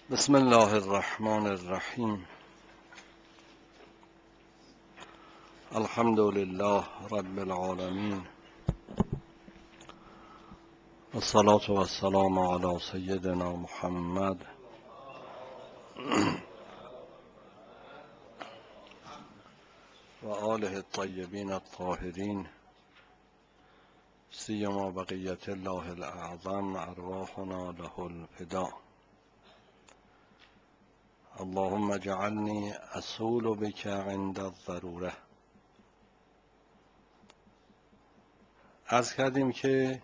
بسم الله الرحمن الرحیم. الحمد لله رب العالمین، والصلاة والسلام علی سیدنا محمد و آله الطیبین الطاهرین، سیما بقیة الله الاعظم، ارواحنا له الفدا. اللهم اجعلنی اصول بک عند الضروره. عرض کردیم که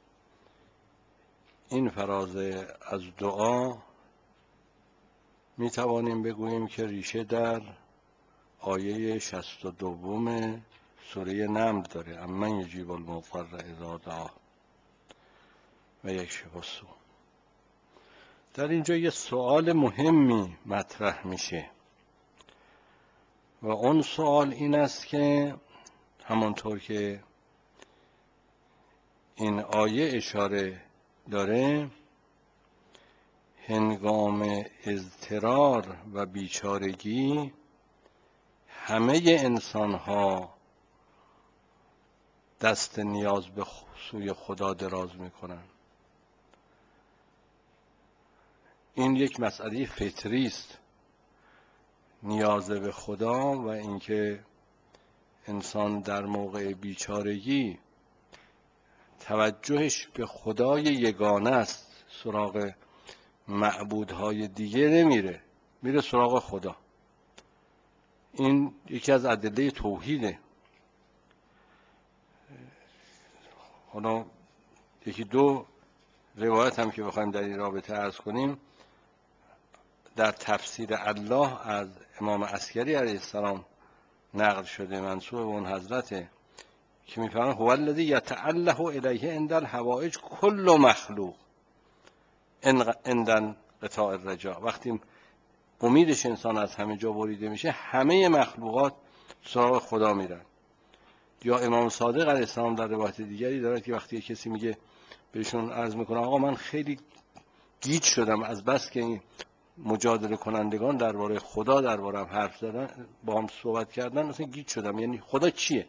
این فرازه از دعا می توانیم بگوییم که ریشه در آیه 62 سوره نمل داره. امن یجیب المضطر اذا دعاه و یکشف السوء. در اینجا یه سوال مهمی مطرح میشه و اون سوال این است که همانطور که این آیه اشاره داره، هنگام اضطرار و بیچارگی همه انسان ها دست نیاز به سوی خدا دراز میکنن. این یک مسئله فطری است، نیاز به خدا، و اینکه انسان در موقع بیچارگی توجهش به خدای یگانه است، سراغ معبودهای دیگه نمیره، میره سراغ خدا. این یکی از ادله توحیده. حالا یکی دو روایت هم که بخوایم در این رابطه عرض کنیم، در تفسیر الله از امام عسکری علیه السلام نقل شده، منسوب به اون حضرته، که میفرماید هو الذی یتأله الیه عند الحوائج کل مخلوق عند انقطاع الرجاء. وقتی امیدش انسان از همه جا بریده میشه، همه مخلوقات سراغ خدا میرن. یا امام صادق علیه السلام در روایت دیگری داره که وقتی کسی میگه، بهشون عرض میکنه آقا من خیلی گیج شدم از بس که این مجادله کنندگان درباره خدا دربارم حرف زدن، با هم صحبت کردن، مثلا گیج شدم، یعنی خدا چیه؟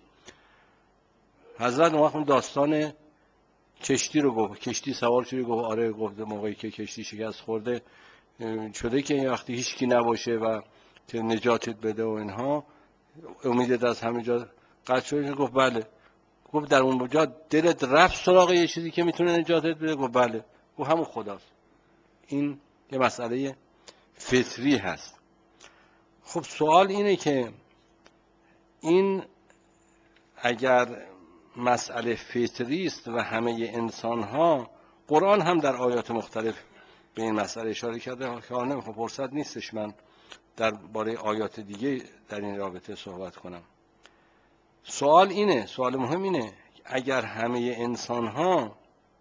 حضرت اون داستان کشتی رو گفت. کشتی سوار شده، گفت آره، گفت موقعی که کشتی شکست خورده شده که این وقتی هیچکی نباشه و که نجاتت بده و اینها، امیدت از همه جا قطع شده. گفت بله. گفت در اون جا دلت رفت سراغ یه چیزی که میتونه نجاتت بده؟ گفت بله. گفت همون خداست. این یه مسئله فطری هست. خب سوال اینه که این اگر مسئله فطری است و همه انسان ها، قرآن هم در آیات مختلف به این مسئله اشاره کرده که نمیخوام، فرصت نیستش من درباره آیات دیگه در این رابطه صحبت کنم. سوال اینه، سوال مهم اینه، اگر همه انسان ها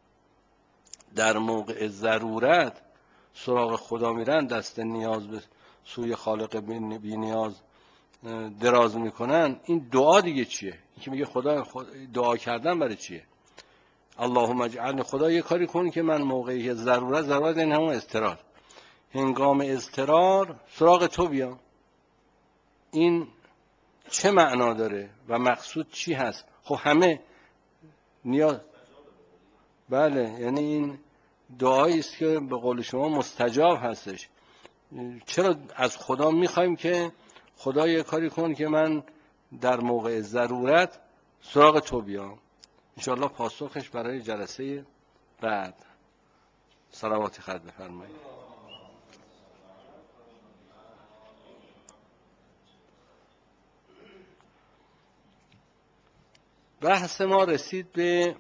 در موقع ضرورت سراغ خدا میرن، دست نیاز به سوی خالق بی نیاز دراز میکنن، این دعا دیگه چیه؟ این که میگه خدا دعا کردن برای چیه؟ اللهم اجعلنی، خدا یه کاری کن که من موقعی ضرورت این همون اضطرار، هنگام اضطرار سراغ تو بیام. این چه معنا داره و مقصود چی هست؟ خب همه نیاز، بله، یعنی این دعایی است که به قول شما مستجاب هستش. چرا از خدا میخوایم که خدا یه کاری کن که من در موقع ضرورت سراغ تو بیام؟ انشاءالله پاسخش برای جلسه بعد. صلوات خط بفرمایید. بحث ما رسید به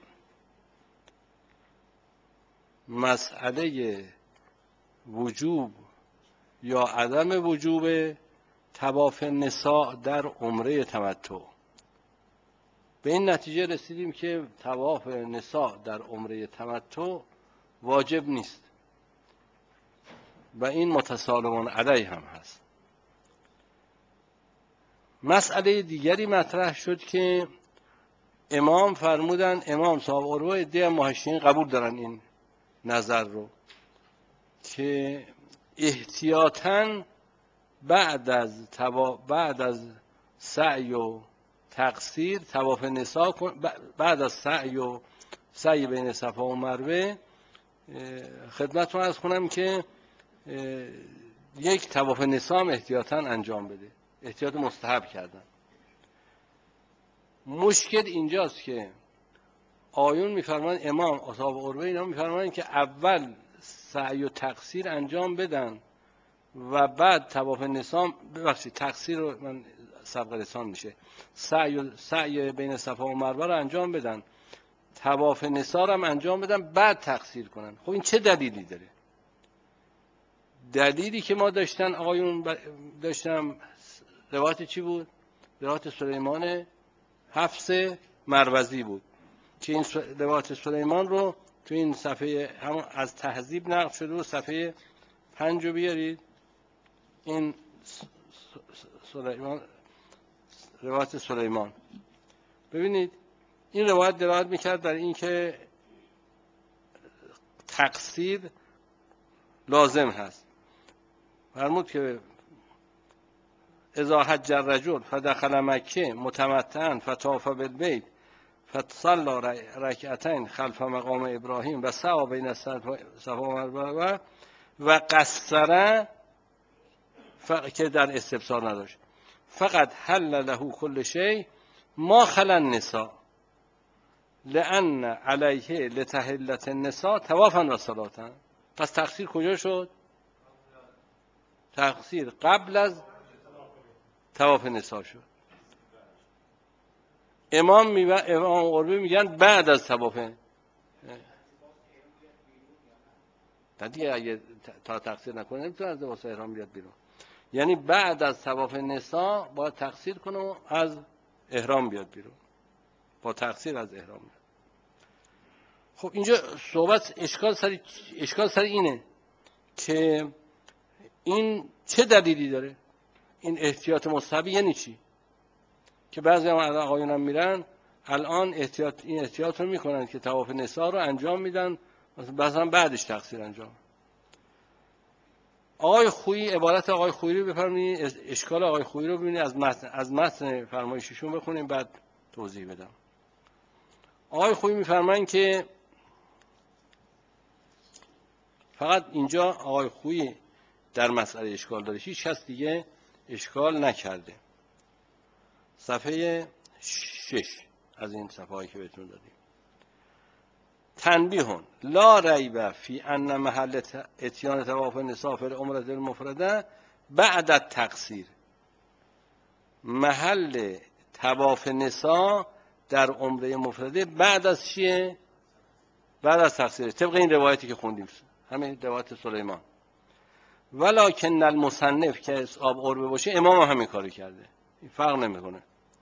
مسئله وجوب یا عدم وجوب طواف نساء در عمره تمتع. به این نتیجه رسیدیم که طواف نساء در عمره تمتع واجب نیست و این متسالمون علیه هم هست. مسئله دیگری مطرح شد که امام فرمودن، امام صاحب عروه عده محشرین قبول دارن این نظر رو، که احتیاطاً بعد از سعی و تقصیر طواف نسا بعد از سعی بین صفا و مروه خدمتتون عرض کنم که یک طواف نسا هم احتیاطاً انجام بده. احتیاط مستحب کردن. مشکل اینجاست که آیون میفرمان، امام اصحاب عروه اینا میفرمان که اول سعی و تقصیر انجام بدن و بعد طواف نسا، ببخشید تقصیر رو من سبق لسان میشه، سعی بین صفا و مروه رو انجام بدن، طواف نسا رو هم انجام بدن، بعد تقصیر کنن. خب این چه دلیلی داره؟ دلیلی که ما داشتن آقایون داشتم روایت چی بود؟ روایت سلیمان حفص مروزی بود که این روایت سلیمان رو تو این صفحه هم از تهذیب نقل شده و صفحه 5 رو بیارید. این روایت سلیمان ببینید، این روایت دلالت میکرد در این که تقصیر لازم هست. فرمود که اذا حج الرجل فدخل مکه متمتعا فطاف بالبیت فصلى رکعتین خلف مقام ابراهیم و سعی بین صفا و مروه و قصر، که در استبصار نداشت، فقط حل له کل شیء ما خلا النساء لان علیه لتحلت النساء طوافا و صلاتا. پس تقصیر کجا شد؟ تقصیر قبل از طواف نساء شد. امام قربی میگن بعد از طواف. دیگه اگه تا تقصیر نکنه نمیتونه از لباس احرام بیاد بیرون. یعنی بعد از طواف نساء با تقصیر کنه و از احرام بیاد بیرون، با تقصیر از احرام بیاد. خب اینجا صحبت اشکال سر اینه که این چه دلیلی داره؟ این احتیاط مستحب یعنی چی؟ که بعضی هم آقایون هم میرن الان این احتیاط رو میکنن که طواف نساء رو انجام میدن، مثلا بعدش تقصیر انجام. آقای خویی، عبارت آقای خویی رو بفرمایید، اشکال آقای خویی رو ببینید، از متن فرمایششون بخونیم بعد توضیح بدم. آقای خویی میفرمایند که فقط اینجا آقای خویی در مسئله اشکال داره، هیچ کس دیگه اشکال نکرده. صفحه 6 از این صفحه‌ای که بهتون دادیم. تنبیه لا ریب فی ان محل اتیان طواف النساء فی العمره المفرده بعد التقصیر. محل طواف نساء در عمره مفرده بعد از چیه؟ بعد از تقصیر، طبق این روایتی که خوندیم، همین روایت سلیمان. ولکن المصنف که اصحاب عربه باشه، امام هم همین کاری کرده، این فرق نمیکنه.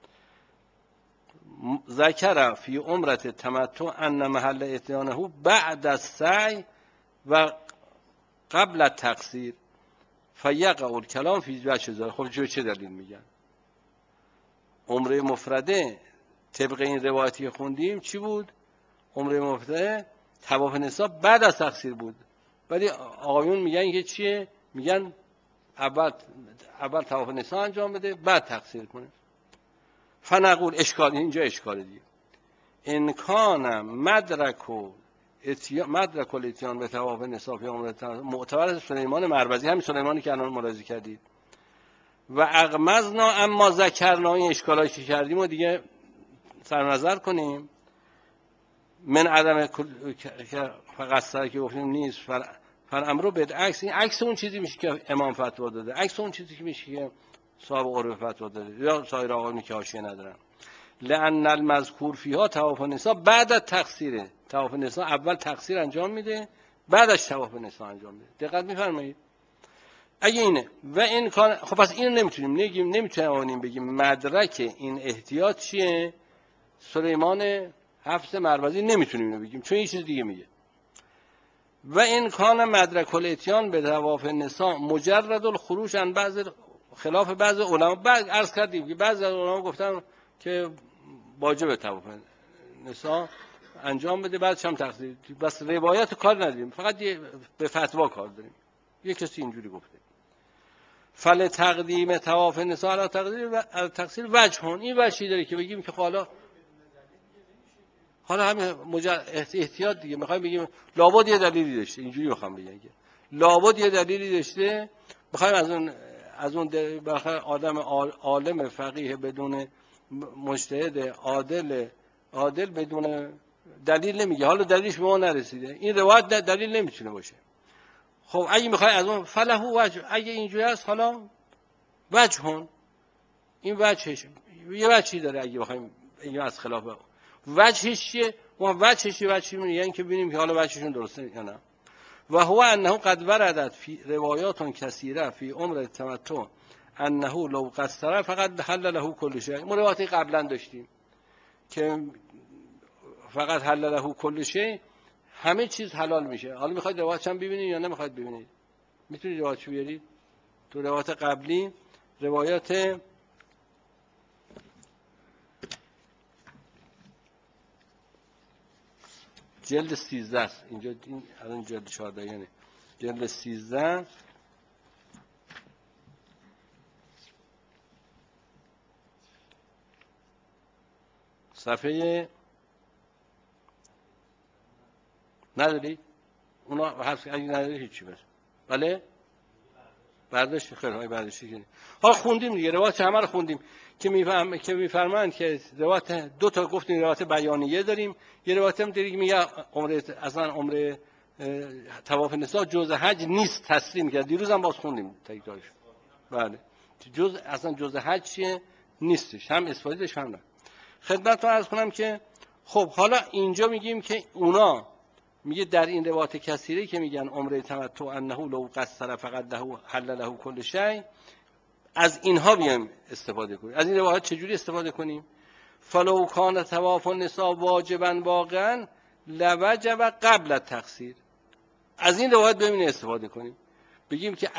ذکر فی عمره تمتع ان محل اتیانه بعد از سعی و قبل التقصیر فیقع الکلام فی وجه ذلک. خب چه دلیل میگن؟ عمره مفرده طبق این روایتی که خوندیم چی بود؟ عمره مفرده طواف نساء بعد از تقصیر بود، ولی آقایون میگن که چیه؟ میگن اول طواف نساء انجام بده بعد تقصیر کنه. فنقول اشکال، اینجا اشکال دیگه، ان کان مدرک الاتیان به طواف نساء فی عمره معتبر از سلیمان مروزی، همین سلیمانی که الان ملاحظه کردید، و اغمزنا اما ذکرنا، این اشکالایی که کردیم و دیگه سر نظر کنیم، من عدم فقط سر که گفتیم نیست، فالامر بالعکس، این عکس اون چیزی میشه که امام فتوا داده، عکس اون چیزی که میشه که صاحب عرف فتوا داده یا سایر آقایونی که حاشیه ندارن. لأن المذکور فیها طواف النساء بعد التقصیر، طواف النساء اول تقصیر انجام میده بعدش طواف النساء انجام میده. دقت میفرمایید؟ اگه اینه و این کار، خب پس اینو نمیتونیم بگیم مدرک این احتیاط چیه؟ سلیمان حفص مروزی نمیتونیم اینو بگیم، چون یه چیز دیگه میگه. و این کان مدرک الاتیان به طواف النساء مجرد الخروج عن بعض، خلاف بعض علما. بعد عرض کردیم که بعضی از علما گفتن که واجب طواف النساء انجام بده بعدش هم تقصیر، بس روایت کار نداریم، فقط به فتوا کار داریم. یک کسی اینجوری گفته. فل تقدیم طواف نساء علی تقصیر وجه، این وجهی داره که بگیم که حالا همین احتیاط دیگه میخوایم بگیم لابد یه دلیلی داشته، اینجوری میخوام بگم که لابد یه دلیلی داشته، میخوایم از اون بالاخره آدم عالم فقیه بدون مجتهد عادل بدون دلیل نمیگه. حالا دلیلش به ما نرسیده، این روایت دلیل نمیتونه باشه. خب اگه میخوای از اون فله وجه، اگه اینجوری است حالا وجهون، این وجهش یه وجهی داره. اگه بخوایم اینو از خلاف وجهش چیه؟ ما وجهش یعنی که ببینیم که حالا وجهشون درسته یا نه. و هو انه قد وردت فی روایات کثیره فی عمر التمتع انه لو قصر فقط حل له کل شیء. ما روایتی قبلا داشتیم که فقط حل له کل شیء، همه چیز حلال میشه. حالا میخواید روایتش هم ببینید یا نمیخواید ببینید؟ میتونید روایتش بیارید. تو روایت قبلی، روایات جلد 13 است. اینجا این الان جلد 14 یعنی جلد 13 صفحه نداری؟ اونا هست اگه نداری هیچی بس. بله؟ برداشت خیلی های برداشتی کنید. حالا خوندیم دیگه، روایت همه رو خوندیم که میفرمایند که روایت دو تا گفتیم، روایت بیانیه داریم، یه روایت هم داریم میگه عمره طواف نساء جزء حج نیست، تسلیم کرد. دیروز هم باز خوندیم تکرارش. بله. جزء حج چیه؟ نیستش، هم اثباتش هم نه. خدمتتون عرض کنم که خب حالا اینجا میگیم که اونا میگه در این روایت کثیره که میگن عمره تمتع انه لو قصر فقط له حل له کل شیء، از اینها بیایم استفاده کنیم. از این روایت چجوری استفاده کنیم؟ فلو کان طواف النساء واجبا واقعا لوجب قبل التقصیر. از این روایت ببینیم استفاده کنیم، بگیم که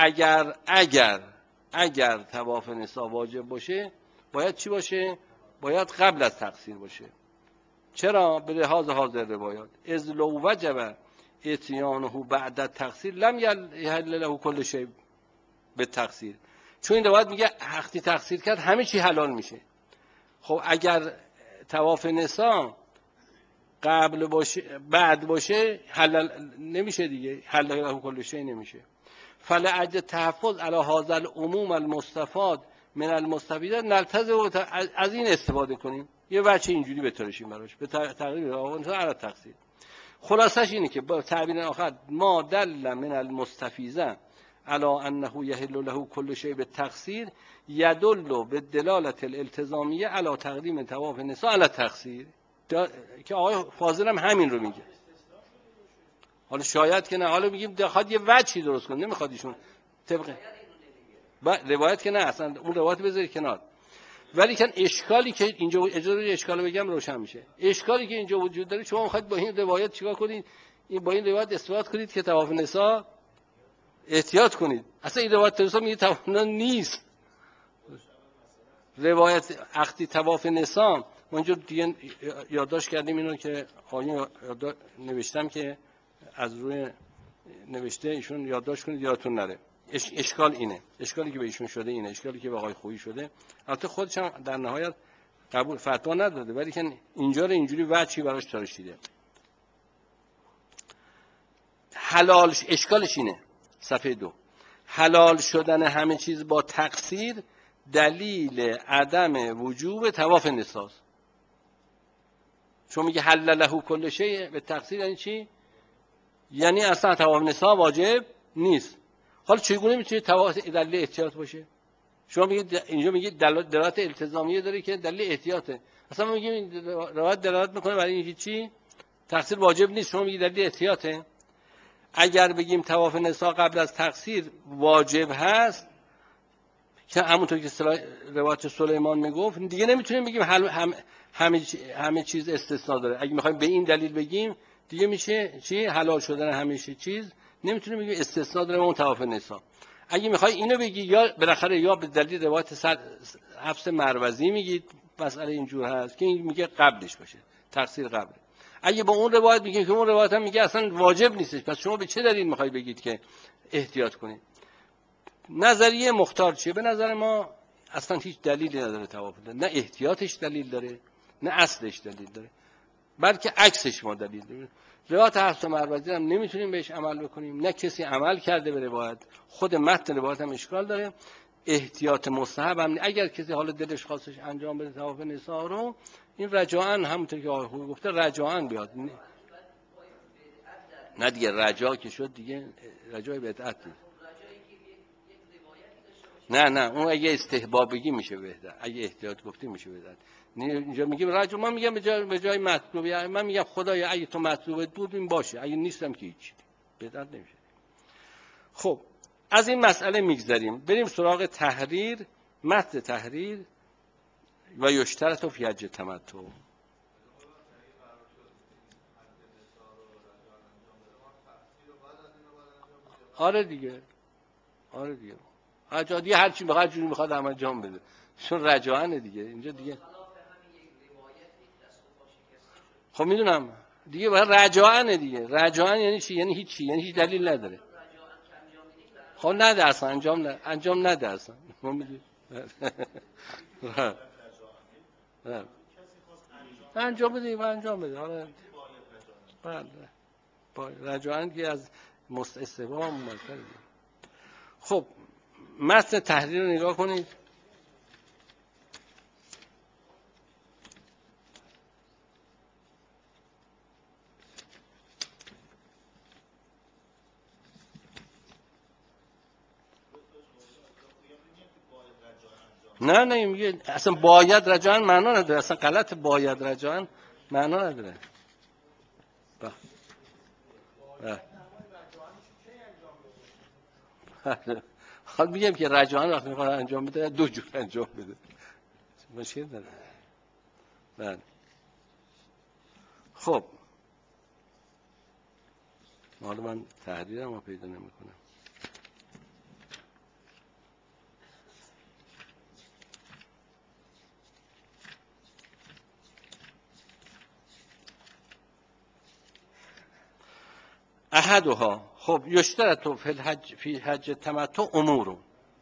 اگر طواف نساء واجب باشه باید چی باشه؟ باید قبل از تقصیر باشه. چرا؟ به لحاظ حاضر روایات از لو وجب اتیانه بعد التقصیر لم یحل له کل شیء به تقصیر. چون این روایت میگه وقتی تقصیر کرد همه چی حلال میشه. خب اگر طواف نساء قبل باشه بعد باشه حلال نمیشه دیگه، حلال له کل شیء نمیشه. فلعج تحفظ علی هذا العموم المستفاد من المستفیدات نلتزم از این استفاده کنیم، یه وجه اینجوری بتراشیم براش به تقریب اون علی تقصیر. خلاصش اینه که با تعبیر آخر ما دل من المستفیزه علی انه یحل له کل شیء بالتقصیر یدل بالدلاله الالتزامیه علی تقدیم طواف نساء علی تقصیر، که آقای فاضل هم همین رو میگه. حالا شاید که نه، حالا میگیم بخواد یه وجهی درست کنه، نمیخواد ایشون طبق روایت که نه، اصلا اون روایت بذاری کنار. ولی کن اشکالی که اینجا، اجازه اشکالو بگم روشن میشه. اشکالی که اینجا وجود داره، شما میخواید با این روایت چیکار کنید؟ با این روایت استفاده کنید که طواف نساء احتیاط کنید. اصلا این روایت نساء میگه طواف نیست. روایت عقدی طواف نساء اونجا دیگه یادداشت کردیم اینو که آیه نوشتم که از روی نوشته ایشون یادداشت کنید یادتون نره. اشکال اینه، اشکالی که به ایشون شده اینه، اشکالی که به آقای خویی شده. البته خودش هم در نهایت قبول فتوا نداده، ولی که اینجا رو اینجوری وجهی براش تراشیده. حلال اشکالش اینه، صفحه 2، حلال شدن همه چیز با تقصیر دلیل عدم وجوب طواف نساء. چون میگه حل له کل شیء به تقصیر یعنی چی؟ یعنی اصلا طواف نساء واجب نیست. حالا چگونه میتونه طواف دلیل احتیاط باشه؟ شما میگید اینجا میگید دلالت التزامیه داره که دلیل احتیاطه. اصلا ما میگیم روایت دلالت میکنه برای اینکه چی؟ تقصیر واجب نیست، شما میگید دلیل احتیاطه. اگر بگیم طواف نساء قبل از تقصیر واجب هست، که همونطور که روایت سلیمان میگفت، دیگه نمیتونیم بگیم همه چیز استثناء داره. اگه میخوایم به این دلیل بگیم دیگه میشه چی؟ حلال شدن همه چیز، نمیتونیم بگیم استثناء داره اون طواف نساء. اگه میخوای اینو بگی، یا بالاخره یا به دلیل روایت حفص مروزی میگید مسئله اینجور هست که این میگه قبلش باشه، تقصیر قبله. اگه با اون روایت میگیم که اون روایت هم میگه اصلا واجب نیستش، پس شما به چه دلیل میخوای بگید که احتیاط کنید؟ نظریه مختار چیه؟ به نظر ما اصلا هیچ دلیلی نداره توافق، نه احتیاطش دلیل داره نه اصلش دلیل داره، بلکه عکسش ما دلیل داره. روایت حفص مروزی هم نمیتونیم بهش عمل بکنیم، نه کسی عمل کرده به روایت، خود متن روایت هم اشکال داره. احتیاط مستحب هم اگر کسی حالا دلش خواستش انجام بده طواف نساء رو، این رجاءً همونطور که آقای خوبی گفته رجاءً بیاد. نه دیگه رجا که شد دیگه رجای بدعت نیست. نه اون اگه استحباب بگی میشه بهتر، اگه احتیاط گفتی میشه بهتر. اینجا میگیم رجا، من میگم به جای مطلوبی، من میگم خدایا اگه تو مطلوبت بود این باشه، اگه نیستم که هیچ بهتر نمیشه. خب از این مسئله میگذریم، بریم سراغ تحریر، متن تحریر و یشترط فی حج تمتع. آره دیگه حجادی هر چی بخواد جوری میخواد انجام بده، چون رجاءً دیگه اینجا دیگه. خب میدونم دیگه، باید رجاءً دیگه. رجاءً یعنی چی؟ یعنی هیچی، یعنی هیچ دلیل نداره. خب نده اصلا انجام نده اصلا. ما میدونیم انجام بده حالا بله رجاءً که از استحباب ممکن. خب متن تحریر رو نگاه کنید. نه میگه اصلا باید رجاءً معنا نداره، اصلا غلط، باید رجاءً معنا نداره. حال میگم که رجاءً وقتی میخواد انجام بده دو جور انجام بده، مشکل داره. بله خب حالا من تحریرم رو پیدا نمیکنم. احدها، خب یشترط فی حج تمتع امور.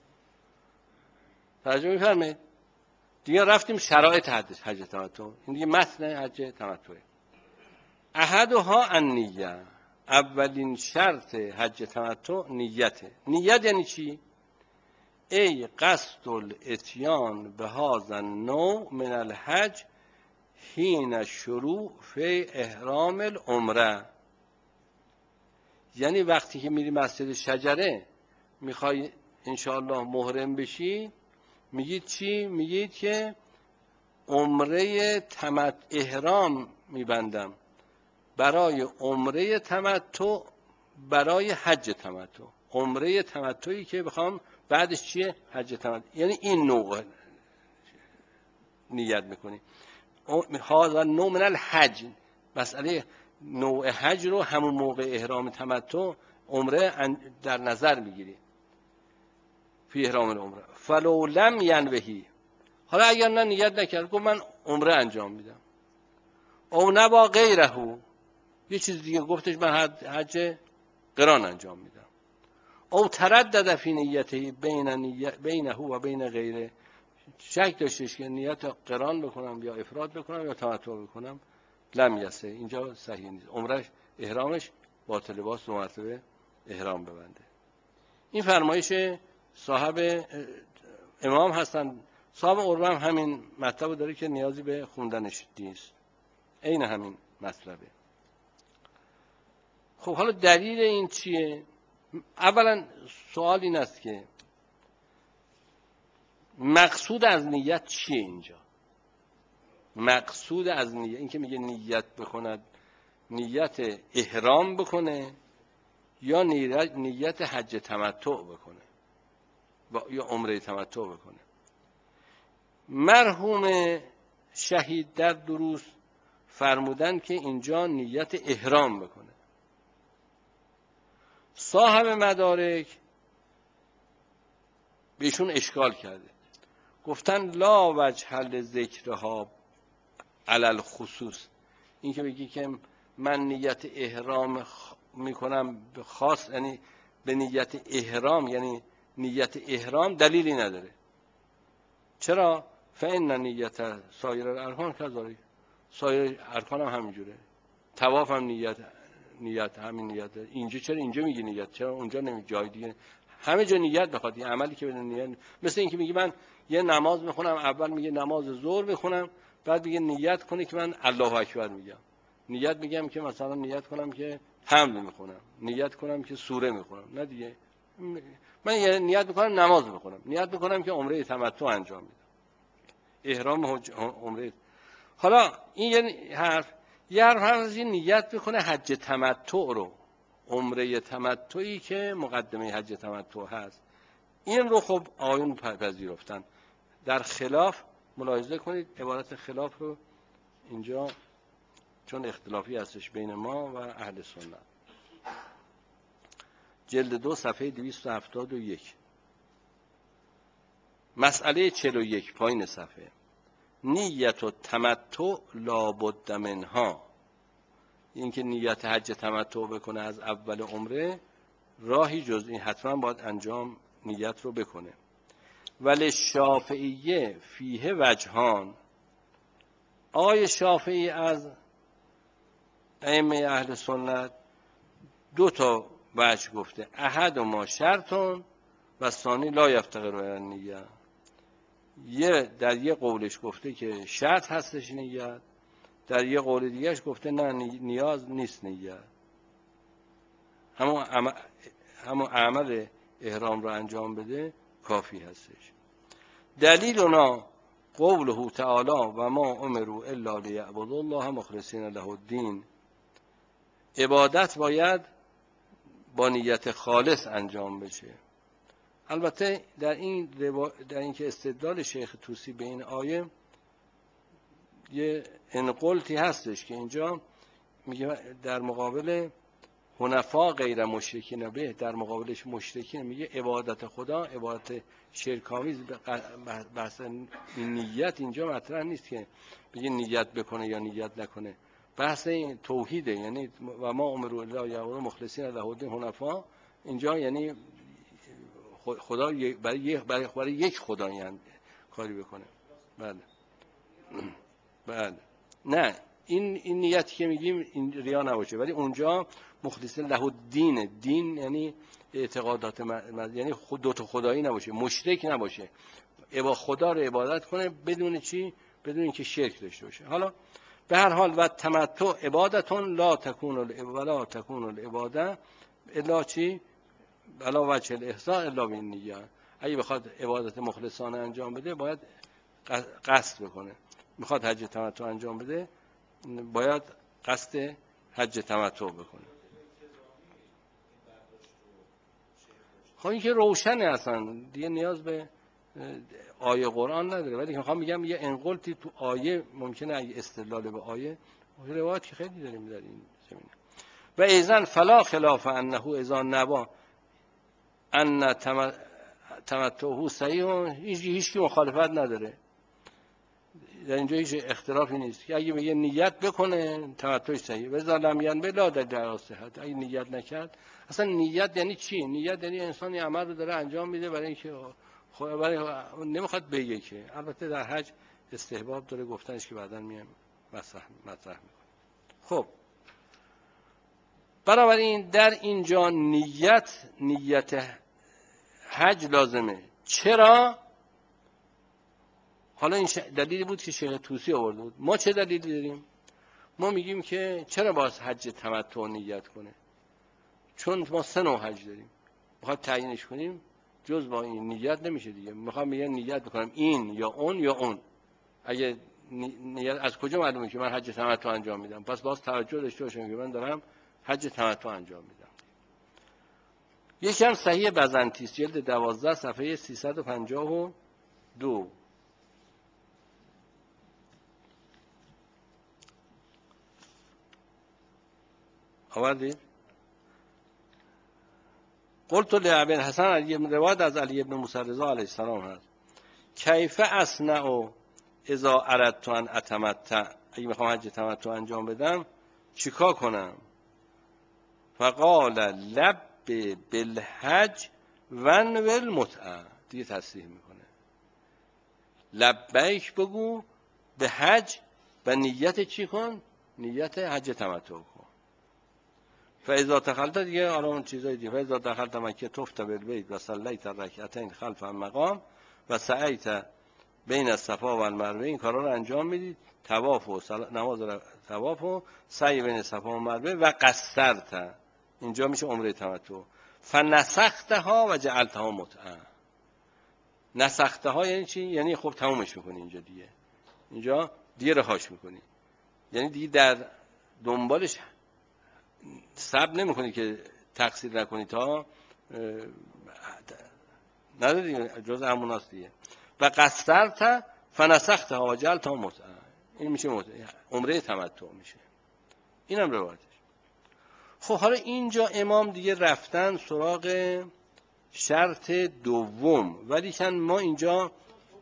توجه می‌فرمایید دیگه رفتیم شرایط حج تمتع، این دیگه متن حج تمتع. احدها النیه، اولین شرط حج تمتع نیته. نیت یعنی چی؟ ای قصد الاتیان به هذا النوع من الحج حین شروع فی احرام العمره. یعنی وقتی که میری مسجد شجره میخوای انشاءالله محرم بشی، میگید چی؟ میگید که عمره احرام میبندم برای عمره تمتع، برای حج تمتع. عمره تمتعی که بخوام بعدش چیه؟ حج تمتع. یعنی این نوع نیت میکنی. هذا نوع من الحج، مسئله نوع حج رو همون موقع احرام تمتع عمره در نظر میگیری فی احرام العمره. فلو لم ینوهی، حالا اگر نه نیت نکرد، گفت من عمره انجام میدم، او نوا غیره، یه چیز دیگه گفتش من حج قران انجام میدم، او تردد فی نیته بینه و بین غیره، شک داشتش که نیت قران بکنم یا افراد بکنم یا تمتع بکنم، لم یسه، اینجا صحیح نیست، عمرش احرامش باطل، باز دو مرتبه احرام ببنده. این فرمایش صاحب امام هستن. صاحب عروه هم همین مطلب داره که نیازی به خوندنش نیست، عین همین مطلبه. خب حالا دلیل این چیه؟ اولا سوال این است که مقصود از نیت چیه اینجا؟ مقصود از نیت، این که میگه نیت بکند، نیت احرام بکنه یا نیت حج تمتع بکنه یا عمره تمتع بکنه؟ مرحوم شهید در دروس فرمودن که اینجا نیت احرام بکنه. صاحب مدارک بهشون اشکال کرده، گفتن لا وجه لذکرها علی الخصوص، این که بگی که من نیت احرام میکنم خاص، یعنی به نیت احرام، یعنی نیت احرام دلیلی نداره. چرا؟ فإن نیت سایر الارکان کذالک، سایر ارکان هم همینجوره. طواف هم نیت همین نیت داره. اینجا چرا اینجا میگی نیت، چرا اونجا نمیگی جای دیگه؟ همه جا نیت بخواد، این عملی که بدون نیت، مثل اینکه میگی من یه نماز میخونم، اول میگه نماز ظهر میخونم، بعد میگه نیت کنه که من الله اکبر میگم. نیت میگم که مثلا نیت کنم که حمد میخونم، نیت کنم که سوره میخونم، نه دیگه. من یه نیت میکنم نماز میخونم، نیت میکنم که عمره تمتع انجام میدم، احرام عمره. حالا این یه حرف از این نیت میکنه حج تمتع رو، عمره تمتعی که مقدمه حج تمتع هست، این رو خب آیون پذیرفتن. در خلاف ملاحظه کنید عبارت خلاف رو اینجا، چون اختلافی هستش بین ما و اهل سنت. جلد 2 صفحه 271 مسئله 41 پایین صفحه. نیت و تمتع لابد منها، این که نیت حج تمتع بکنه از اول عمره، راهی جز این حتما باید انجام نیت رو بکنه. ولی شافعیه فیه وجهان، آقای شافعی از ائمه اهل سنت دو تا وجه گفته، احد و ما شرطون و ثانی لا یفتقر الی النیه. در یه قولش گفته که شرط هستش نیت، در یه قول دیگهش گفته نه نیاز نیست نیت، همون عمل احرام رو انجام بده کافی هستش. دلیلنا قوله تعالی و ما امروا الا لیعبدوا الله مخلصین له الدین. عبادت باید با نیت خالص انجام بشه. البته در این که استدلال شیخ طوسی به این آیه یه انقلتی هستش که اینجا میگه در مقابل حنفا غیر مشرکین به، در مقابلش مشرکین میگه عبادت خدا عبادت شرک‌آمیز. بحث نیت اینجا مطرح نیست که بگه نیت بکنه یا نیت نکنه، بحث این توحیده، یعنی و ما امروا الا لیعبدوا مخلصین له الدین حنفا. اینجا یعنی خدا برای یک خدا یعنی کاری بکنه. بله بله، نه این نیتی که میگیم این ریا نباشه، ولی اونجا مخلصین له الدین، دین یعنی اعتقادات یعنی دو تا خدایی نباشه، مشرک نباشه، خدا رو عبادت کنه بدون چی؟ بدون اینکه شرک داشته باشه. حالا به هر حال و تمتع عبادتون لا تکون العباده الا چی؟ علا وجه الاحسان الا بالنیه. اگه بخواد عبادت مخلصانه انجام بده باید قصد بکنه. میخواد حج تمتع انجام بده باید قصد حج تمتع بکنه. خب این که روشنه، اصلا دیگه نیاز به آیه قرآن نداره، ولی میخوام میگم یه انقلتی تو آیه ممکنه اگه استدلال به آیه، روایت که خیلی داریم در این زمینه. و ایزن فلا خلاف انه اذا نوا ان تمتعه صحیح، هیچ کی مخالفت نداره در اینجا، هیچ اختلافی نیست که اگه بگه نیت بکنه تمتعش صحیح، و اذا لم ینوی لا دلیل علی صحت. اگه نیت نکرد، اصلا نیت یعنی چی؟ نیت یعنی انسان یه عمل رو داره انجام میده برای اینکه نمیخواد بگه که. البته در حج استحباب داره گفتنش که بعداً میام مطرح میکنه. خب بنابراین در اینجا نیت حج لازمه. چرا؟ حالا این دلیلی بود که شیخ طوسی آورده بود. ما چه دلیلی داریم؟ ما میگیم که چرا باید حج تمتع نیت کنه؟ چون ما 3 نوع حج داریم، میخواد تعیینش کنیم جز با این نیت نمیشه دیگه. میخوام میگم نیت بکنم این یا اون یا اون. اگه نیت از کجا معلومه که من حج تمتع انجام میدم؟ پس باز توجه داشته باشم که من دارم حج تمتع انجام میدم. یکی هم صحیح بزنطیس جلد 12 صفحه 352 آوردید؟ قلت لابن حسن علی بن روایت از علی بن موسی رضا علیه السلام هست کیف اصنع اذا اردت ان اتمتع، اگه میخوام حج تمتع انجام بدم چیکار کنم؟ فقال لب بالحج ون والمتعه. دیگه تصریح میکنه لبیک بگو به حج و نیت چی کن؟ نیت حج تمتع کن. فاذا دخلت دیگه حالا اون چیزای دیگه فاذا دخلت مکه طفت بالبیت و صلیت رکعتین خلف المقام و سعیت بین الصفا و المروه. این کارا رو انجام میدید، طواف و نماز طواف و سعی بین صفا و مروه و قصرت. اینجا میشه عمره تمتع. فنسختها و جعلتها متعه. نسختها یعنی چی؟ یعنی خب تمومش میکنی اینجا دیگه، اینجا دیگه رهاش میکنی، یعنی دیگه در دنبالش صبر نمیکنی که تقصیر نکنی تا نداری، جز هموناست دیگه. و قصرت فنسختها و جعلتها متعه. این میشه عمره تمتع میشه. اینم روایتش. خب حالا اینجا امام دیگه رفتن سراغ شرط دوم، ولی کن ما اینجا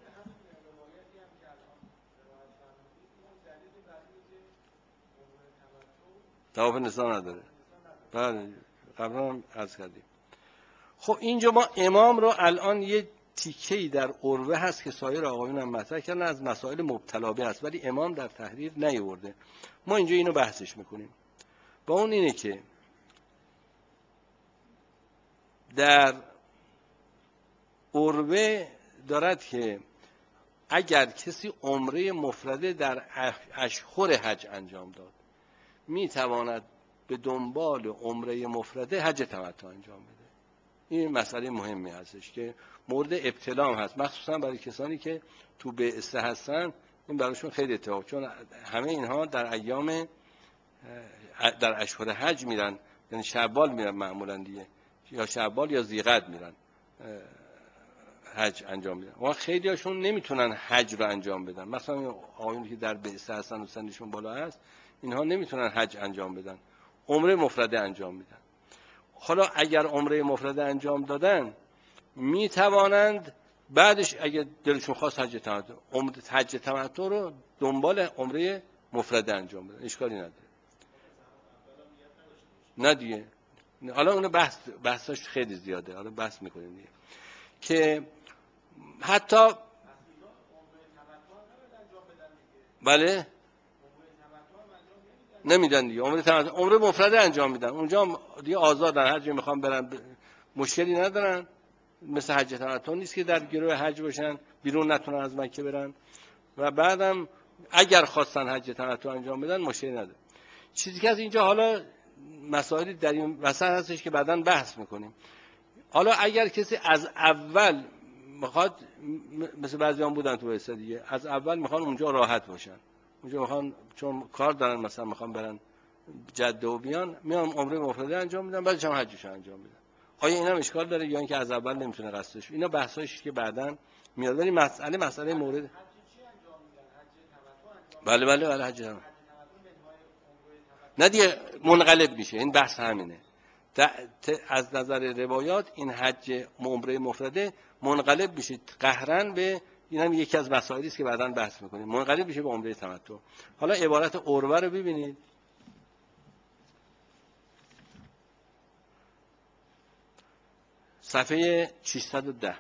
طواف نسا نداره. بله قبلا هم عرض کردیم. خب اینجا ما امام رو الان یه تیکه‌ای در عروه هست که سایر آقایون هم مطرح کردن، از مسائل مبتلا به هست، ولی امام در تحریر نیاورده. ما اینجا اینو بحثش میکنیم. با اون اینه که در عروه دارد که اگر کسی عمره مفرده در اشهر حج انجام داد، میتواند به دنبال عمره مفرده حج تمتع انجام بده. این مسئله مهمی هستش که مورد ابتلا هست، مخصوصا برای کسانی که تو بعثه هستن. این براشون خیلی اتفاق، چون همه اینها در ایام در اشهر حج میرن، یعنی شوال میرن معمولا دیگه، یا شوال یا ذیقعد میرن حج انجام میدن. و خیلی هاشون نمیتونن حج رو انجام بدن، مثلا آقایونی که در بعثه هستن و سنشون بالا هست، اینها نمیتونن حج انجام بدن، عمره مفرده انجام میدن. حالا اگر عمره مفرده انجام دادن، میتوانند بعدش اگر دلشون خواست حج تمتع رو دنبال عمره مفرده انجام بدن، اشکالی نداره. نه دیگه، حالا اون بحثاش خیلی زیاده، حالا بحث میکنیم دیگه که حتی بله نمیدن دیگه، عمره مفرده انجام میدن، اونجا دیگه آزادن، هر جایی میخوان برن مشکلی ندارن. مثل حج تمتع نیست که در گروه حج باشن بیرون نتونن از مکه برن. و بعدم اگر خواستن حج تمتع انجام بدن مشکلی نداره. چیزی که از اینجا حالا مسائلی در این وسط هستش که بعداً بحث میکنیم. حالا اگر کسی از اول میخواد، مثل بعضیان بودن تو بعثه دیگه، از اول میخوان اونجا راحت باشن، اونجا میخوان چون کار دارن، مثلا میخوان برن جده و بیان، میان عمره مفرده انجام میدن، بعدش هم حجش انجام میدن. آیا اینا اشکال داره یا اینکه از اول نمیتونه قصدش؟ اینا بحثایش که بعداً میاد. ولی مسئله مورد بله حج تمتع نه دیگه منقلب میشه. این بحث همینه، از نظر روایات این حج عمره مفرده منقلب میشه قهرن به، این هم یکی از مسائلی است که بعداً بحث میکنیم، منقلب میشه به عمره تمتع. حالا عبارت عروه رو ببینید. صفحه 610.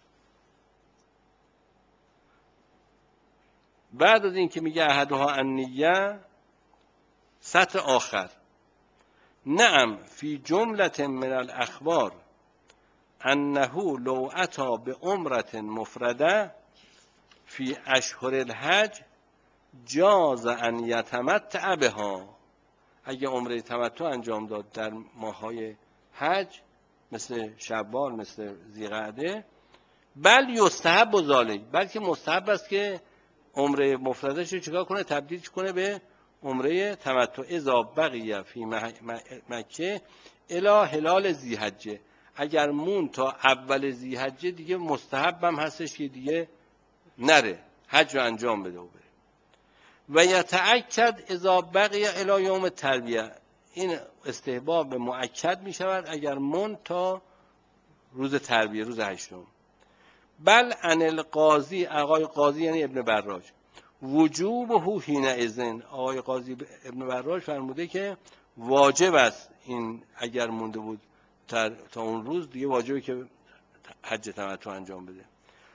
بعد از این که میگه احدها النیه، سطر آخر، نعم فی جملة من الاخبار انه لو اتی بعمرة مفرده فی اشهر الحج جاز ان یتمتع بها. اگه عمره تمتع انجام داد در ماههای حج مثل شوال، مثل ذیقعده، بل یستحب و ذالک، بلکه مستحب است که عمره مفردش رو چیکار کنه؟ تبدیل کنه به عمره تمتع. اذا بقی فی مکه الی هلال ذیحجه، اگر مون تا اول ذیحجه دیگه مستحب هم هستش که دیگه نره حج رو انجام بده و بره. و یتأکد اذا بقی الی یوم ترویه، این استحباب مؤکد می شود اگر مون تا روز ترویه، روز هشتم. بل عن القاضی، آقای قاضی یعنی ابن براج، وجوبه حینئذ. آقای قاضی ابن براش فرموده که واجب است این اگر مونده بود تا اون روز دیگه واجبه که حج تمتع انجام بده.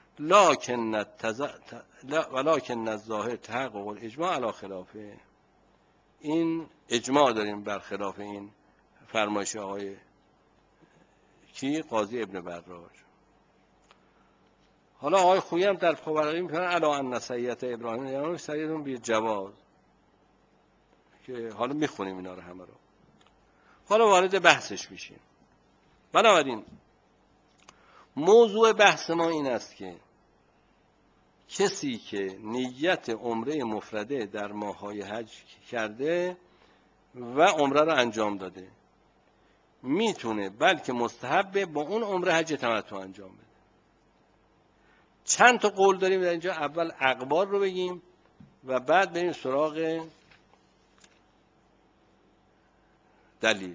ولکن الظاهر تحقق الاجماع علی خلافه. این اجماع داریم بر خلاف این فرمایش آقای قاضی ابن براج. حالا آقای خویی هم در فقهاء میگن علی ان سیئة ابراهیم یعنی سیئة بالجواز، که حالا میخونیم اینا رو همه رو. حالا وارد بحثش میشیم. بنابراین موضوع بحث ما این است که کسی که نیت عمره مفرده در ماه‌های حج کرده و عمره رو انجام داده میتونه بلکه مستحبه با اون عمره حج تمتع انجام بده. چند تا قول داریم در اینجا. اول اقوال رو بگیم و بعد بریم سراغ دلیل.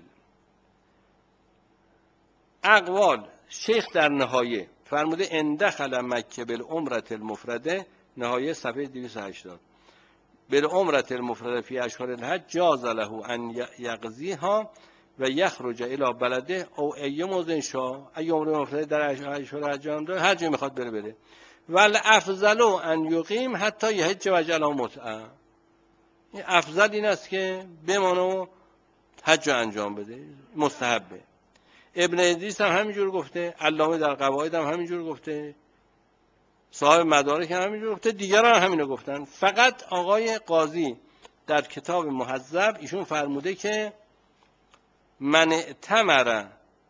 اقوال: شیخ در نهایه فرموده ان دخل مکه بالعمره المفرده، نهایه صفحه 280، بالعمره المفرده فی اشهر الحج جاز له ان یقضیها و یخرج الی بلده او ای موضع شاء. اگه عمره مفرده در اشهر حج انجام داره هر جایی میخواد بره. ول افضل ان یقیم حتی یحج وجعل متعه. این افضل این است که بمانه و حج انجام بده، مستحبه. ابن ادریس هم همینجور گفته، علامه در قواعد هم همینجور گفته، صاحب مدارک هم همینجور گفته، دیگران هم همینو گفتن. فقط آقای قاضی در کتاب مهذب ایشون فرموده که من اعتمر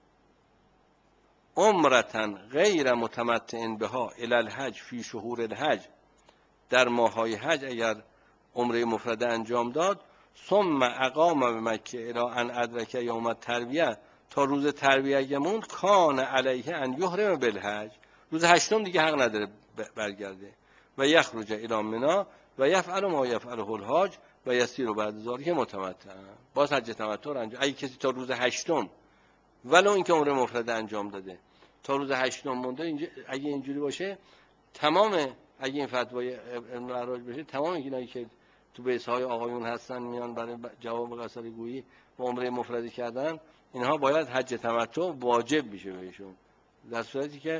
عمرة غیر متمتع بها الی الحج فی شهور الحج، در ماه‌های حج اگر عمره مفرده انجام داد، ثم اقام بمکه الی ان ادرک یوم الترویه، تا روز ترویه اگه موند، کان علیه ان یحرم بالحج، روز هشتم دیگه حق نداره برگرده. و یخرج الی منی و یفعل ما یفعله الحاج و یسیر بعد ذلک متمتع. باز حج تمتع رو انجام. اگه کسی تا روز هشتم ولو اینکه عمره مفرده انجام داده تا روز هشتم مونده، اگه اینجوری باشه تمام، اگه این فتوای ابن براج بشه، تمام اینایی که تو بیس‌های آقایون هستن میان برای جواب قصاری گویی و عمره مفرده کردن، اینها باید حج تمتع واجب میشه بهشون، در صورتی که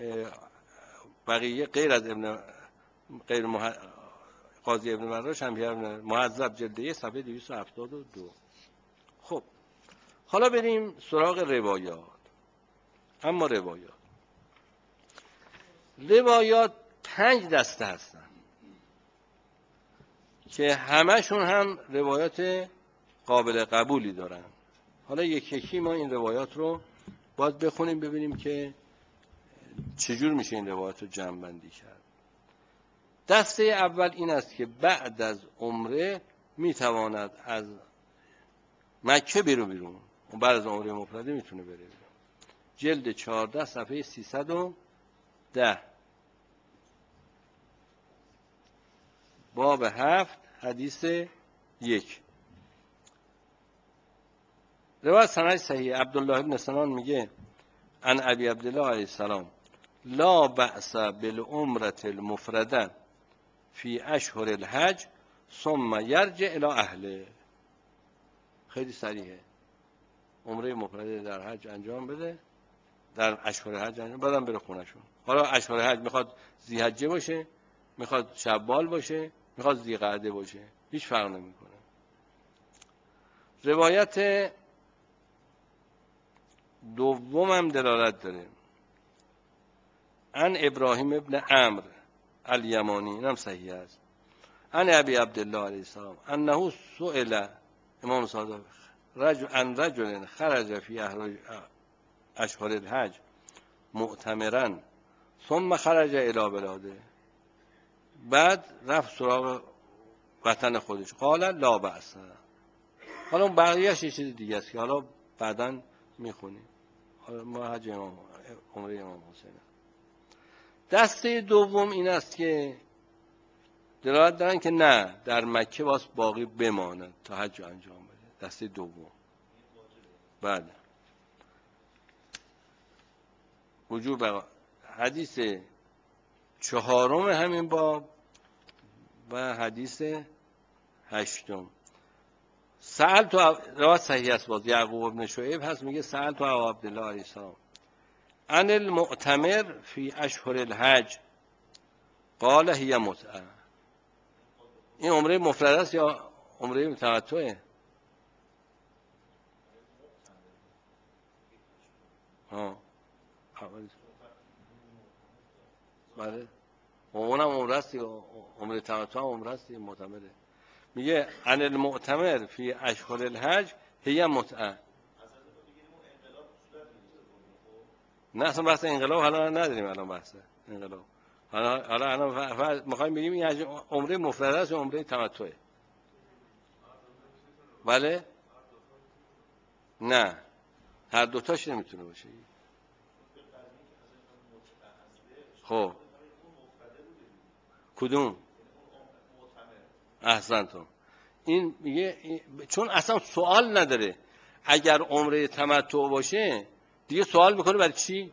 بقیه غیر از قاضی ابن براج هم مهذب جلد 1 صفحه 272. خب حالا بریم سراغ روایات. اما روایات 5 دسته هستن که همشون هم روایات قابل قبولی دارن. حالا یکی ما این روایات رو باید بخونیم ببینیم که چجور میشه این روایات رو جمع بندی کرد. دسته اول این است که بعد از عمره میتواند از مکه بیرون، بعد از عمره مفرده میتونه بره بیرون. جلد 14 صفحه 310، باب 7 حدیث 1. روایت سند صحیح. عبدالله بن سنان میگه عن ابی عبدالله علیه السلام لا بأس بالعمرة المفرده فی اشهر الحج ثم یرجع الی اهله. خیلی صریحه. عمره مفرده در حج انجام بده، در اشهر حج انجام، بعدم بره خونه‌شون. حالا اشهر حج میخواد ذی‌حجه باشه، میخواد شوال باشه، میخواد ذی‌قعده باشه، هیچ فرق نمیکنه. روایت دومم دلالت داره. عن ابراهیم ابن عمرو الیمانی، اینم صحیح است. عن ابی عبدالله علیه السلام انه سئل، امام صادق، عن رجل خرج فی اشهر الحج معتمرا ثم خرج الی بلاده، بعد رفت سراغ وطن خودش. قال لا بأس. حالا اون بقیه‌اش یه چیز دیگه است که حالا بعداً میخونیم. حالا ما حج عمره امام حسین. دسته دوم این است که دلالت دارن که نه، در مکه باز باقی بماند تا حج انجام بده. دسته دوم. بعد وجوب حدیث 4 همین باب و حدیث هشتم، سأل تو روایت صحیح است، باز یعقوب ابن شعیب هست، میگه سأل تو ابا عبدالله علیه السلام عن المعتمر فی اشهر الحج قال هی متعه. این عمره مفرد است یا عمره تمتعه؟ ها بله، اونم عمره است یا عمره تمتع هم عمره است، معتمره. میگه عن المعتمر فی اشهر الحج هی متعه. نه اصلا بحث انقلاب حالا نداریم، الان بحث انقلاب حالا میخوایم بگیم این عمره مفرده است یا عمره تمتعه. بله نه، هر دوتاش نمیتونه باشه. خب کدوم؟ احسنتم. این میگه چون اصلا سوال نداره، اگر عمره تمتع باشه دیگه سوال میکنه برای چی؟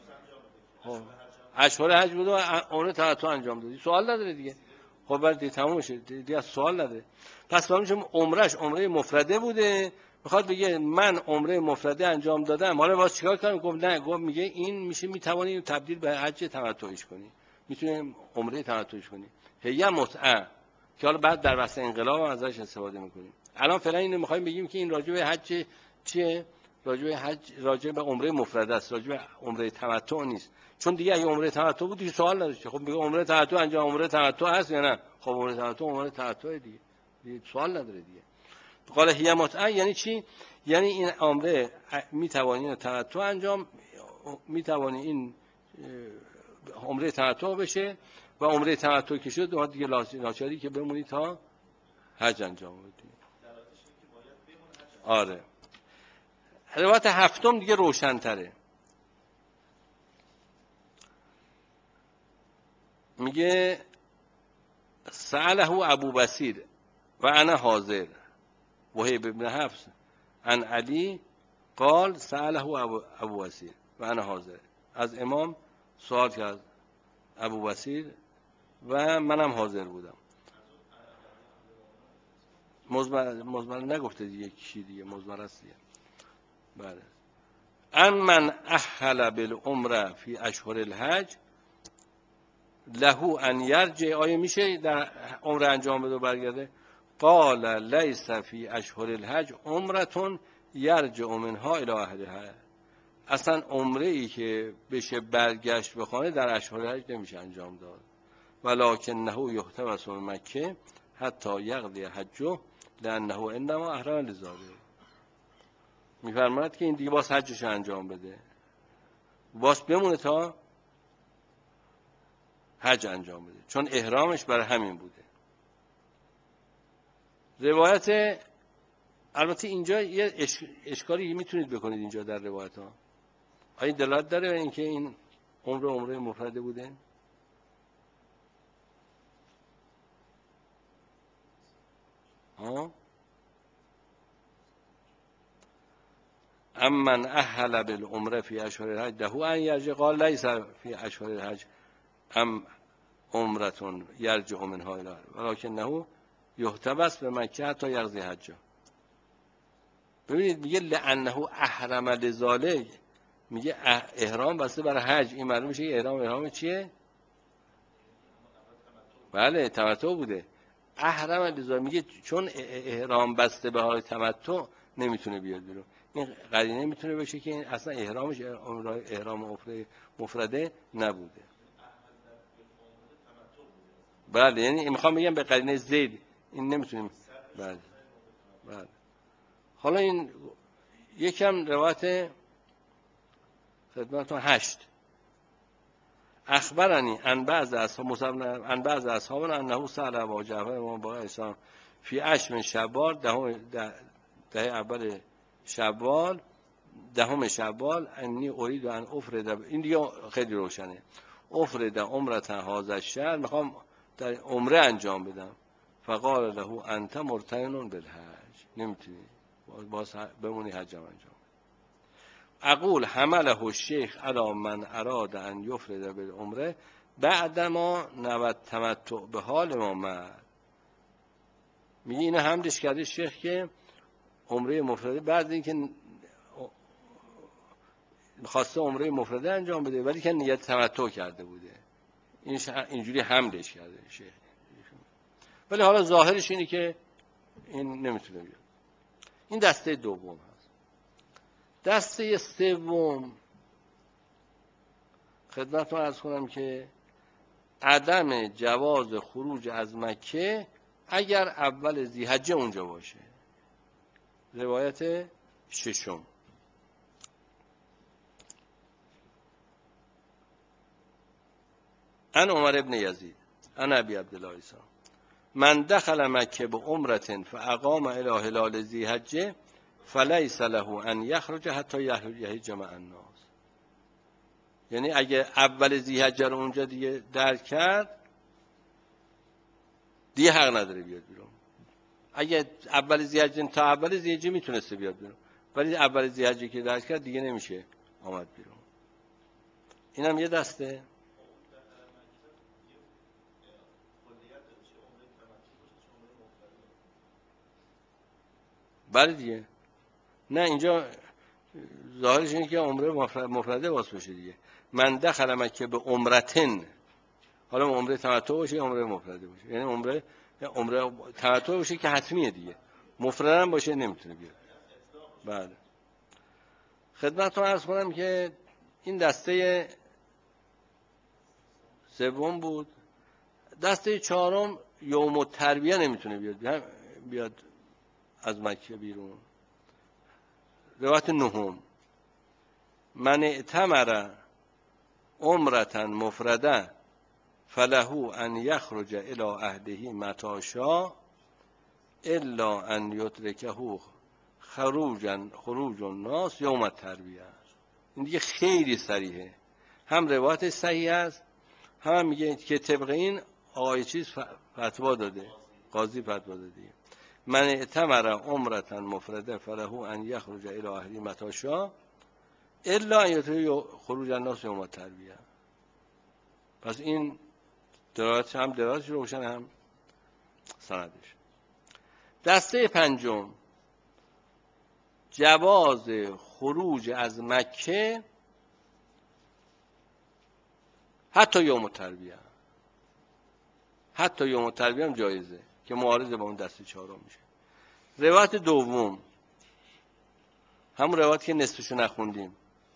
اشهر حج بود و عمره تمتع انجام دادی، سوال نداره دیگه. خب بعد تموم میشه دیگه، سوال نداره. پس میشه عمرش عمره مفرده بوده، میخواد بگه من عمره مفرده انجام دادم، حالا واسه چیکار کنم؟ گفت نه، گفت میگه این میشه میتونی تبدیل به حج تمتعیش کنی، میتونی عمره تمتعیش کنی. هی متعه که حالا بعد در واسه انقلاب هم ازش استفاده میکنیم. الان فعلا اینو میخوایم بگیم که این راجع به حج چیه؟ راجع به حج، راجع به عمره مفرده است، راجع به عمره تمتع نیست. چون دیگه اگه عمره تمتع بود دیگه سوال نداشت. خب میگه عمره تمتع انجام، عمره تمتع هست یا نه؟ خب عمره تمتع عمره تمتع دیگه سوال نداره دیگه. قال هی متعه یعنی چی؟ یعنی این عمره میتوانی تمتع انجام، میتوانی این عمره تمتع بشه و عمره تمتع که شد دیگه ناچاری که بمونی تا حج انجام بدی. آره. روایت هفتم دیگه روشن‌تره، میگه سأله ابو بصیر و انا حاضر وهیب ابن حفص عن علی قال سأله ابو بصیر و انا حاضر. از امام سوال کرد ابو بصیر و منم حاضر بودم. مزمر نگفته دیگه، کی دیگه مزمر است دیگه. بله. ان من احل بالعمره فی اشهر الحج له ان یرجع، آیا میشه در عمره انجام بده و برگرده؟ قال لیس فی اشهر الحج عمرتون یرجع منها الی اهلها. اصلا عمره ای که بشه برگشت بخونه در اشهر الحج نمیشه انجام داد. ولکنه یحتبس من مکه حتی یقضی حجه لانه انما احرم لذالک. میفرماید که این دیگه باز حجش انجام بده، باز بمونه تا حج انجام بده، چون احرامش برای همین بوده. روایت، البته اینجا یه اشکالی میتونید بکنید اینجا در روایت ها، آیا دلالت داره اینکه این عمره مفرده بوده؟ ها؟ امن اهل بالعمره فی اشهر الحج له ان یرجع قال لیس فی اشهر الحج ام عمرتون یرجع منها الی ولکنه یحتبس به مکه حتی یقضی حجه. ببینید میگه لانه احرم لذالک، میگه احرام بسته برای حج. این معلوم میشه احرام چیه؟ بله تمتع بوده. احرم لذالک میگه چون احرام بسته به های تمتع نمیتونه بیاد بیرون. این قرینه میتونه بشه که این اصلا احرامش احرام مفرده نبوده. بله، یعنی میخوام بگم به قرینه زید این نمیتونیم. بله بله. حالا این یکم روایت خدمتتون 8. اخبرنی ان بعض اصحابنا انه سأل ابا جعفر امام باقر اسلام فی عشر شوال ده اول شوال، دهم شوال انی ارید ان افرد، این دیگه خیلی روشنه، افرد عمرت هذا الشهر، میخوام در عمره انجام بدم. فقال له انت مرتهن بالحج، نمیتونی باز بمونی حج انجام. اقول حمله الشیخ علی من اراد ان یفرد بالعمره بعدما نوت تمتع به حال ما مرد. میگه اینو حملش کرده شیخ که عمره مفرده بعد اینکه خواسته عمره مفرده انجام بده ولی که نیت تمتع کرده بوده، اینجوری حملش کرده شیخ. ولی حالا ظاهرش اینه که این نمیتونه بیاد. این دسته دوم هست. دسته سوم خدمتتون عرض کنم که عدم جواز خروج از مکه اگر اول ذی‌حجه اونجا باشه. روایت ششم، ان عمر ابن یزید ان ابی عبدالله عیسی من دخل مکه به عمرة فاقام الی هلال ذی‌حجه فلیس له ان یخرج حتی یحج مع الناس. یعنی اگه اول ذی‌حجه رو اونجا دیگه درک کرد دیگه حق نداره بیاد بیرون. اگه اول ذی‌حجه تا اول ذی‌حجه میتونسته بیاد بیرون ولی اول ذی‌حجه که درک کرد دیگه نمیشه آمد بیرون. اینم یه دسته. بله دیگه، نه اینجا ظاهرش اینه که عمره مفرده واسه بشه دیگه. من دخل مکه به عمرتن، حالا عمره تمتع باشه یا عمره مفرده باشه، یعنی عمره تمتع باشه که حتمیه دیگه، مفرده هم باشه نمیتونه بیاد. بله خدمتتون عرض کنم که این دسته سوم بود. دسته چهارم یوم الترویه نمیتونه بیاد از مکه بیرون. روایت نهم من اعتمر عمرة مفرده فله ان یخرج الی اهله متی شاء الا ان یدرکه خروج الناس یوم الترویه. این دیگه خیلی صریحه، هم روایت صحیح است هم میگه که طبق این آقای چیز فتوا داده، قاضی فتوا داده من اعتمر عمرة مفرده فله ان یخرج الی اهله متی شاء الا ان یدرکه خروج الناس یوم الترویه. پس این درایت هم درایتش روشن هم سندش. دسته پنجم جواز خروج از مکه حتی یوم الترویه. حتی یوم الترویه هم جایزه که معارضه با اون دسته چهارم میشه. روایت دوم همون روایت که نصفشو نخوندیم،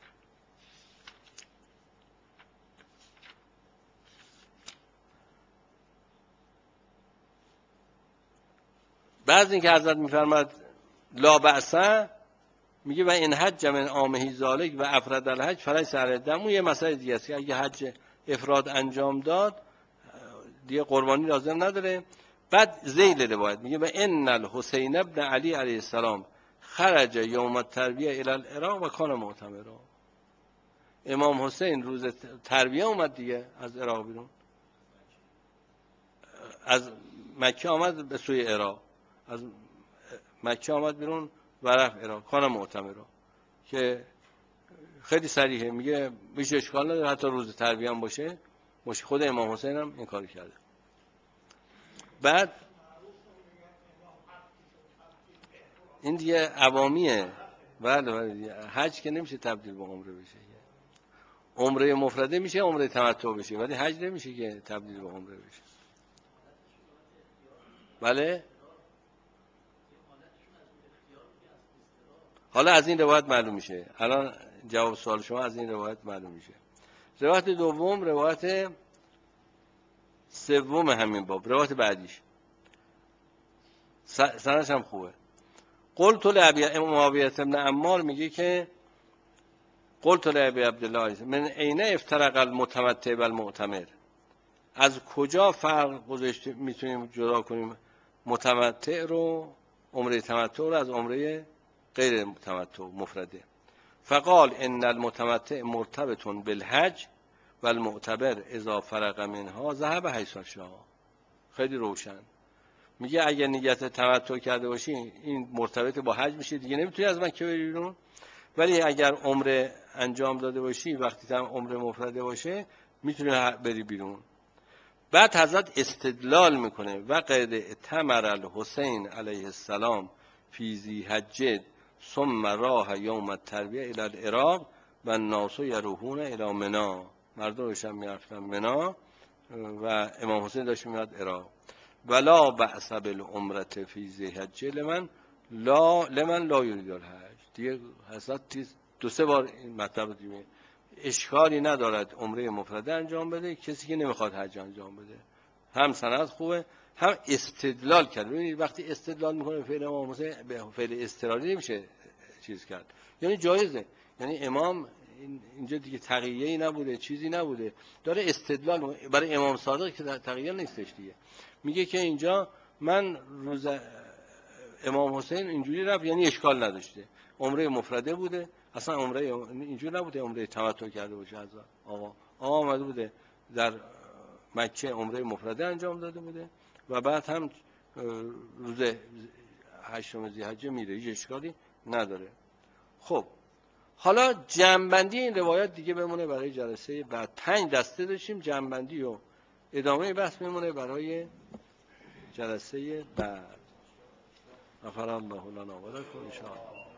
بعد اینکه حضرت میفرماد لا بأسه میگه و این حج من عامه ذالک و افرد الحج فلیس علیه دم. اون یه مسئله دیگه است که اگه حج افراد انجام داد دیگه قربانی لازم نداره. بعد ذیل روایت میگه و ان الحسین ابن علی علیه السلام خرج یوم الترویه الی العراق و کان معتمرا. امام حسین روز ترویه اومد دیگه از عراق بیرون، از مکه آمد به سوی عراق، از مکه آمد بیرون و رفت عراق، کان معتمرا که خیلی صریحه. میگه میشه اشکال نداره حتی روز ترویه هم باشه. خود امام حسین هم این کاری کرده. بعد این دیگه عوامیه. بله حج که نمیشه تبدیل به عمره بشه. عمره مفرده میشه عمره تمتع بشه ولی حج نمیشه که تبدیل به عمره بشه. بله حالا از این روایت معلوم میشه، الان جواب سوال شما از این روایت معلوم میشه. روایت دوم روایت سوم همین باب، روایت بعدیش سندش هم خوبه. قلت لابی معاویه بن عمار میگه که قلت لابی عبدالله من عین افترق المتمتع والمعتمر. از کجا فرق گذاشته میتونیم جدا کنیم متمتع رو، عمره تمتع رو از عمره غیر تمتع مفرده؟ فقال ان المتمتع مرتبط بالحج والمعتبر اذا فرق منها ذهب حیث شاء. خیلی روشن میگه اگه نیت تمتع کرده باشی این مرتبط با حج میشه دیگه نمیتونی از مکه بری بیرون. ولی اگر عمره انجام داده باشی وقتی هم عمره مفرده باشه میتونی بری بیرون. بعد حضرت استدلال میکنه و قد اتمر الحسین علیه السلام فی ذی حجه ثم راه یوم الترویه الی العراق و الناس یروحون الی منی. مردم داشتن میرفتن منی و امام حسین داشت میاد عراق. ولا بأس بالعمرة فی ذی حجه لمن لا یرید الحج. دیگه حضرت دو سه بار این مطلب دیگه اشکالی ندارد عمره مفرده انجام بده کسی که نمیخواد حج انجام بده. هم سند خوبه هم استدلال کرد. ببینید وقتی استدلال میکنه فعل امام حسین به فعل اضطراری نمیشه چیز کرد، یعنی جایزه، یعنی امام اینجا دیگه تقییه‌ای نبوده چیزی نبوده، داره استدلال برای امام صادق که تقییه نیستش دیگه. میگه که اینجا من روز امام حسین اینجوری رفت یعنی اشکال نداشته، عمره مفرده بوده، اصلا عمره اینجوری نبوده عمره تمتع کرده باشه. از آقا آمده بوده در مکه عمره مفرده انجام داده بوده و بعد هم روز هشتم ذی‌حجه میره، هیچ اشکالی نداره. خب حالا جمع‌بندی این روایت دیگه بمونه برای جلسه بعد. 5 دسته داشتیم، جمع‌بندی و ادامه بحث میمونه برای جلسه بعد. غفر الله لنا و لکم ان شاء الله.